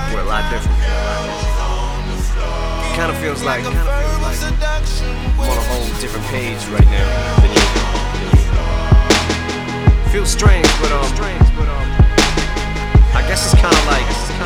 We're a lot different. Kinda feels like I'm on a whole different page right now than you. Feels strange, but I guess it's kinda like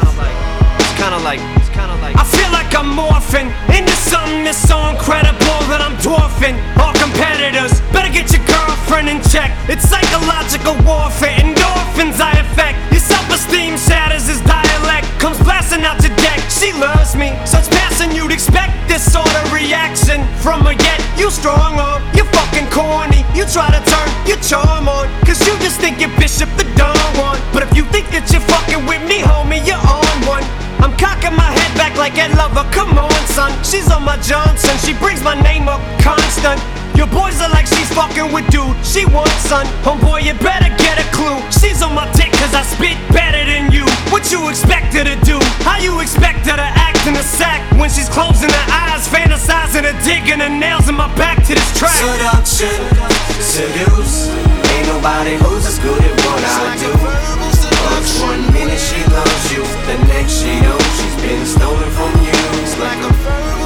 I feel like I'm morphing into something that's so incredible that I'm dwarfing all competitors. Better get your girlfriend in check. It's psychological warfare, endorphins I affect. Your self-esteem shatters as dialect comes blasting out your deck. She loves me, such passion you'd expect this sort of reaction from her. Yet you strong on, you're fucking corny. You try to turn your charm on, cause you just think you're Bishop the Don Juan. But if you think that you're fucking with me, homie, you're on one. I'm cocking my head back like Ed Lover, come on son. She's on my Johnson, she brings my name up constant. Your boys are like she's fucking with dude she wants son. Homeboy, you better get a clue. She's on my dick cause I spit better than you. What you expect her to do? How you expect her to act in a sack when she's closing her eyes, fantasizing her digging her nails in my back to this track? Seduction, seduce. Ain't nobody who's as good at what I do. Cause 1 minute she loves you, the next she don't. She's been stolen from you. It's like a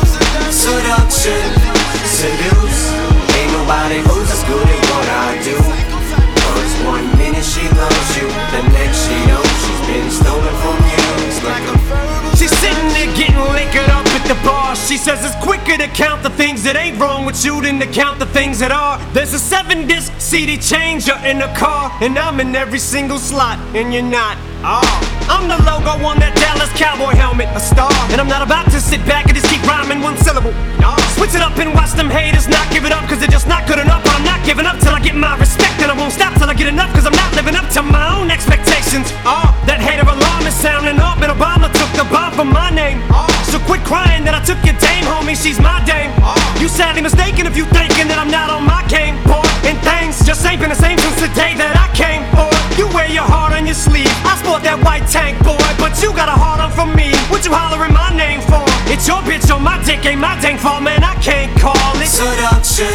seduction, seduce. Ain't nobody who's as good at what I do. Cause 1 minute she loves you, the next she don't. She's been stolen from you. It's like a she's sitting there getting liquored up at the bar. She says it's quicker to count the things that ain't wrong with you than to count the things that are. There's a 7-disc CD changer in the car, and I'm in every single slot, and you're not. I'm the logo on that Dallas Cowboy helmet, a star. And I'm not about to sit back and just keep rhyming one syllable. Switch it up and watch them haters not give it up, cause they're just not good enough. But I'm not giving up till I get my respect, and I won't stop till I get enough, cause I'm not living up to my own expectations. That hater alarm is sounding up, and Obama took the bomb from my name. So quit crying that I took your dame, homie, she's my dame. You sadly mistaken if you thinking that I'm not on my game, boy. And things just ain't been the same since the day that I came, boy. You wear your heart on your sleeve, I sport that white tank, boy. But you got a heart on for me, what you hollering my name for? It's your bitch on my dick, ain't my dang fault, man, I can't call it seduction,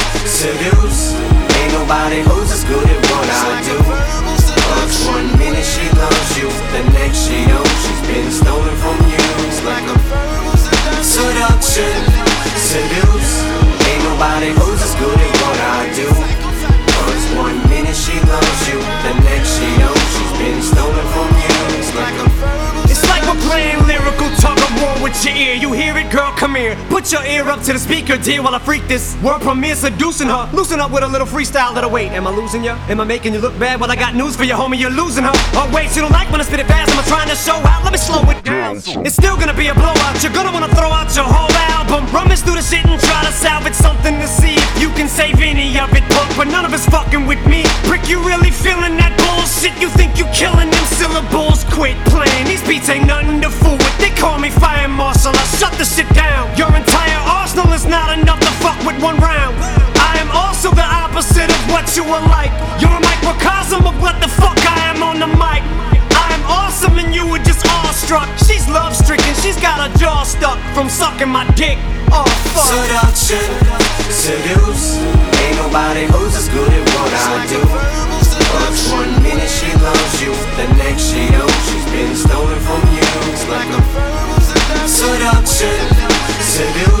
seduce. Ain't nobody who's as good at what I do. Cause 1 minute she loves you, the next she don't. She's been stolen from you. It's like a seduction, seduce. Ain't nobody who's as good at what I do. Cause 1 minute she loves you, the next she don't. She's been stolen from you. It's like we're playing lyrical tug of war with your ear. You hear it, girl, come here. Put your ear up to the speaker, dear, while I freak this world premiere, seducing her. Loosen up with a little freestyle that'll wait. Am I losing ya? Am I making you look bad? Well, I got news for you, homie, you're losing her. Oh wait, you don't like when I spit it fast? I'm trying to show out, let me slow it down. It's still gonna be a blowout, you're gonna wanna throw out your whole album. Rummage through the shit and try to salvage something to see if you can save any of it, punk. But none of it's fucking with me. Prick, you really feeling that bullshit? You think you killing them syllables? Quit playing, these beats ain't nothing to fool with. They call me fire marshal, I shut the shit down. Your entire arsenal is not enough to fuck with 1 round. I am also the opposite of what you are like. You're a microcosm of what the fuck I am on the mic. I am awesome and you were just awestruck. She's love-stricken, she's got her jaw stuck from sucking my dick. Oh fuck. Seduction, seduce. Ain't nobody who's as good at what I do. Cause 1 minute she loves you, the next she don't. She's been stolen from you. It's like a seduction, seduce.